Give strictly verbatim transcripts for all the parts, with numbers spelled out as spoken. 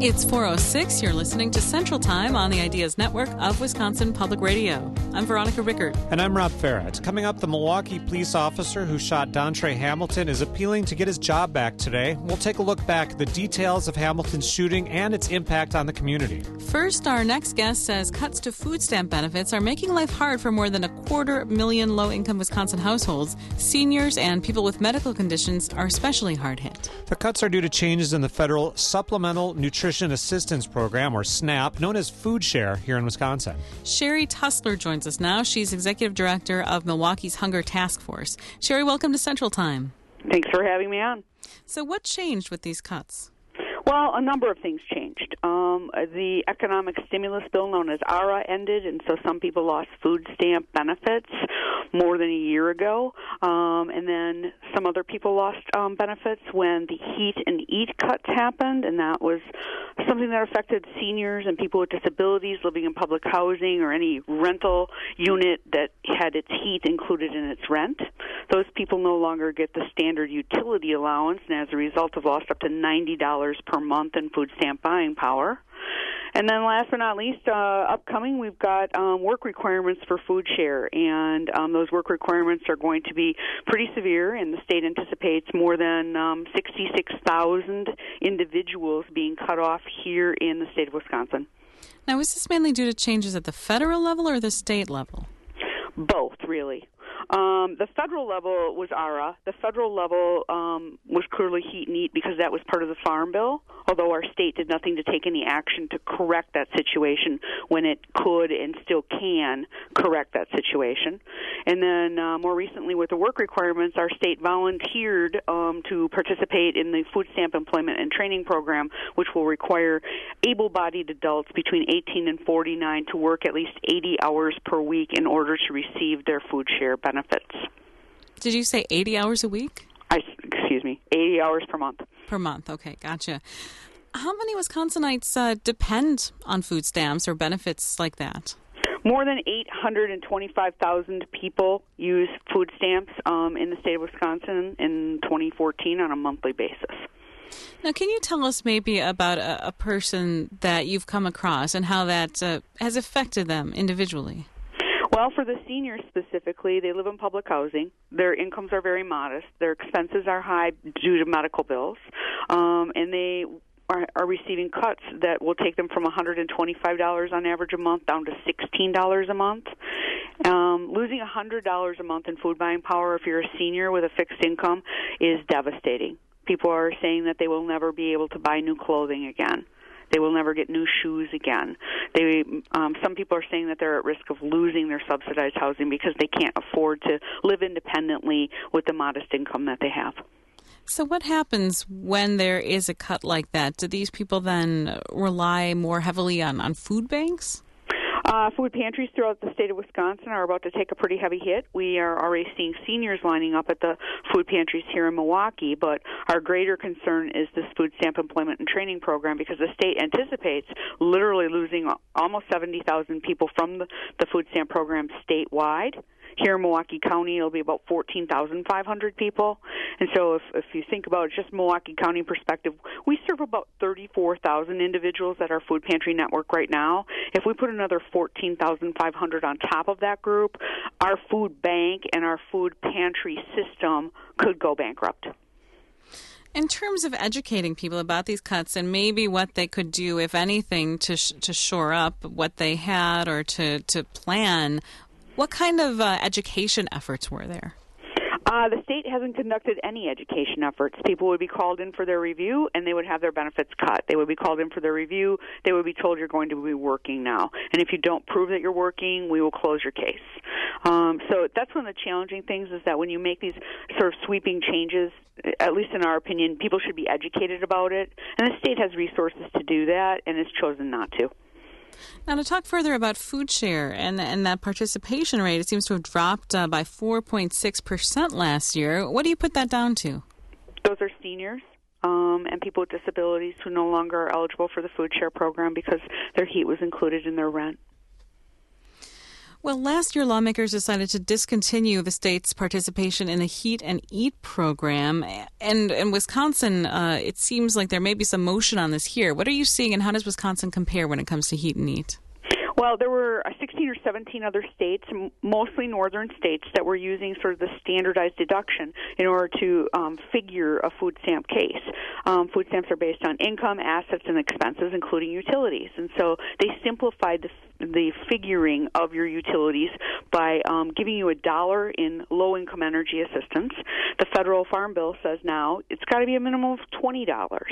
It's four oh six. You're listening to Central Time on the Ideas Network of Wisconsin Public Radio. I'm Veronica Rickert. And I'm Rob Farrett. Coming up, the Milwaukee police officer who shot Dontre Hamilton is appealing to get his job back today. We'll take a look back at the details of Hamilton's shooting and its impact on the community. First, our next guest says cuts to food stamp benefits are making life hard for more than a quarter million low-income Wisconsin households. Seniors and people with medical conditions are especially hard hit. The cuts are due to changes in the federal Supplemental Nutrition Assistance Program, or SNAP, known as Food Share here in Wisconsin. Sherry Tussler joins us now. She's Executive Director of Milwaukee's Hunger Task Force. Sherry, welcome to Central Time. Thanks for having me on. So what changed with these cuts? Well, a number of things changed. Um, the economic stimulus bill known as A R A ended, and so some people lost food stamp benefits more than a year ago. Um, and then some other people lost um, benefits when the Heat and Eat cuts happened, and that was something that affected seniors and people with disabilities living in public housing or any rental unit that had its heat included in its rent. Those people no longer get the standard utility allowance, and as a result have lost up to ninety dollars per month in food stamp buying power. And then last but not least, uh, upcoming, we've got um, work requirements for Food Share, and um, those work requirements are going to be pretty severe, and the state anticipates more than um, sixty-six thousand individuals being cut off here in the state of Wisconsin. Now, is this mainly due to changes at the federal level or the state level? Both, really. Um, the federal level was A R A. The federal level um, was clearly Heat and Eat because that was part of the Farm Bill, although our state did nothing to take any action to correct that situation when it could and still can correct that situation. And then uh, more recently with the work requirements, our state volunteered um, to participate in the Food Stamp Employment and Training Program, which will require able-bodied adults between eighteen and forty-nine to work at least eighty hours per week in order to receive their food share benefits. Did you say eighty hours a week? I, excuse me, eighty hours per month. Per month, okay, gotcha. How many Wisconsinites uh, depend on food stamps or benefits like that? More than eight hundred twenty-five thousand people use food stamps um, in the state of Wisconsin in twenty fourteen on a monthly basis. Now, can you tell us maybe about a, a person that you've come across and how that uh, has affected them individually? Well, for the seniors specifically, they live in public housing. Their incomes are very modest. Their expenses are high due to medical bills, um, and they are, are receiving cuts that will take them from one hundred twenty-five dollars on average a month down to sixteen dollars a month. Um, losing one hundred dollars a month in food buying power if you're a senior with a fixed income is devastating. People are saying that they will never be able to buy new clothing again. They will never get new shoes again. They, um, some people are saying that they're at risk of losing their subsidized housing because they can't afford to live independently with the modest income that they have. So what happens when there is a cut like that? Do these people then rely more heavily on, on food banks? Uh, food pantries throughout the state of Wisconsin are about to take a pretty heavy hit. We are already seeing seniors lining up at the food pantries here in Milwaukee, but our greater concern is this Food Stamp Employment and Training Program because the state anticipates literally losing almost seventy thousand people from the, the food stamp program statewide. Here in Milwaukee County, it'll be about fourteen thousand five hundred people. And so if, if you think about just Milwaukee County perspective, we serve about thirty-four thousand individuals at our food pantry network right now. If we put another fourteen thousand five hundred on top of that group, our food bank and our food pantry system could go bankrupt. In terms of educating people about these cuts and maybe what they could do, if anything, to sh- to shore up what they had or to, to plan, what kind of uh, education efforts were there? Uh, the state hasn't conducted any education efforts. People would be called in for their review, and they would have their benefits cut. They would be called in for their review. They would be told you're going to be working now. And if you don't prove that you're working, we will close your case. Um, so that's one of the challenging things is that when you make these sort of sweeping changes, at least in our opinion, people should be educated about it. And the state has resources to do that, and has chosen not to. Now, to talk further about food share and, and that participation rate, it seems to have dropped uh, by four point six percent last year. What do you put that down to? Those are seniors um, and people with disabilities who no longer are eligible for the food share program because their heat was included in their rent. Well, last year, lawmakers decided to discontinue the state's participation in the Heat and Eat program. And in Wisconsin, uh, it seems like there may be some motion on this here. What are you seeing, and how does Wisconsin compare when it comes to Heat and Eat? Well, there were sixteen or seventeen other states, mostly northern states, that were using sort of the standardized deduction in order to um, figure a food stamp case. Um, food stamps are based on income, assets, and expenses, including utilities. And so they simplified the, the figuring of your utilities by um, giving you a dollar in low-income energy assistance. The federal farm bill says now it's got to be a minimum of twenty dollars.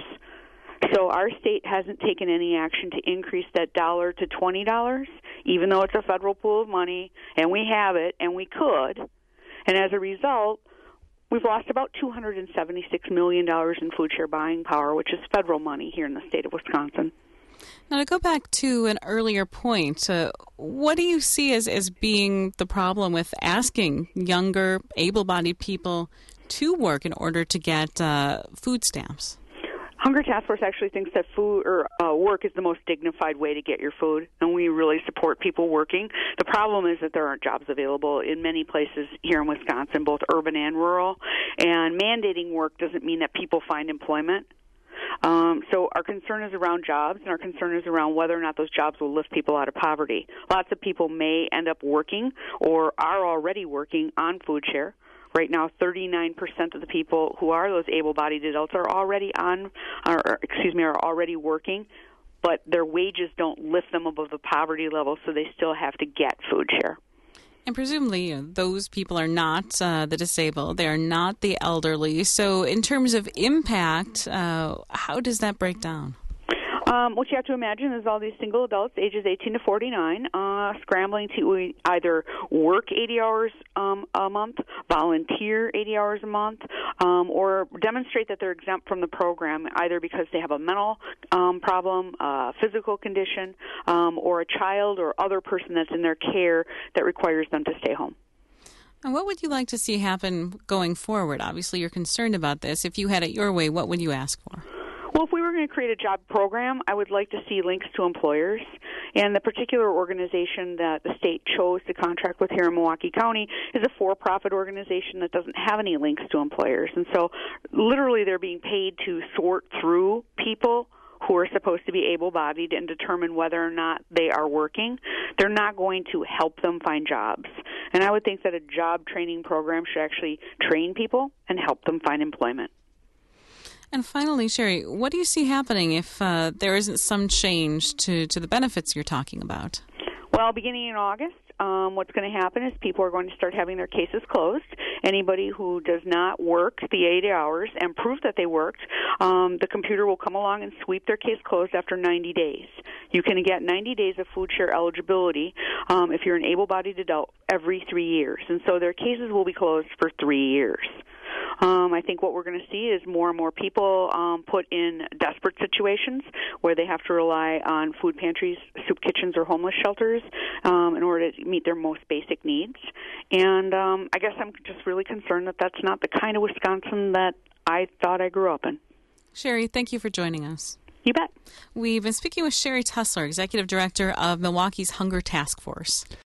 So our state hasn't taken any action to increase that dollar to twenty dollars, even though it's a federal pool of money, and we have it, and we could. And as a result, we've lost about two hundred seventy-six million dollars in food share buying power, which is federal money here in the state of Wisconsin. Now, to go back to an earlier point, uh, what do you see as, as being the problem with asking younger, able-bodied people to work in order to get uh, food stamps? Hunger Task Force actually thinks that food or uh, work is the most dignified way to get your food, and we really support people working. The problem is that there aren't jobs available in many places here in Wisconsin, both urban and rural, and mandating work doesn't mean that people find employment. Um, so our concern is around jobs, and our concern is around whether or not those jobs will lift people out of poverty. Lots of people may end up working or are already working on food share. Right now, thirty-nine percent of the people who are those able-bodied adults are already on, or excuse me, are already working, but their wages don't lift them above the poverty level, so they still have to get food share. And presumably, you know, those people are not uh, the disabled; they are not the elderly. So, in terms of impact, uh, how does that break down? Um, what you have to imagine is all these single adults, ages eighteen to forty-nine, uh, scrambling to either work eighty hours um, a month, volunteer eighty hours a month, um, or demonstrate that they're exempt from the program, either because they have a mental um, problem, a physical condition, um, or a child or other person that's in their care that requires them to stay home. And what would you like to see happen going forward? Obviously, you're concerned about this. If you had it your way, what would you ask for? Well, if we were going to create a job program, I would like to see links to employers. And the particular organization that the state chose to contract with here in Milwaukee County is a for-profit organization that doesn't have any links to employers. And so literally they're being paid to sort through people who are supposed to be able-bodied and determine whether or not they are working. They're not going to help them find jobs. And I would think that a job training program should actually train people and help them find employment. And finally, Sherry, what do you see happening if uh, there isn't some change to, to the benefits you're talking about? Well, beginning in August, um, what's going to happen is people are going to start having their cases closed. Anybody who does not work the eighty hours and prove that they worked, um, the computer will come along and sweep their case closed after ninety days. You can get ninety days of food share eligibility um, if you're an able-bodied adult every three years. And so their cases will be closed for three years. Um, I think what we're going to see is more and more people um, put in desperate situations where they have to rely on food pantries, soup kitchens, or homeless shelters um, in order to meet their most basic needs. And um, I guess I'm just really concerned that that's not the kind of Wisconsin that I thought I grew up in. Sherry, thank you for joining us. You bet. We've been speaking with Sherry Tussler, Executive Director of Milwaukee's Hunger Task Force.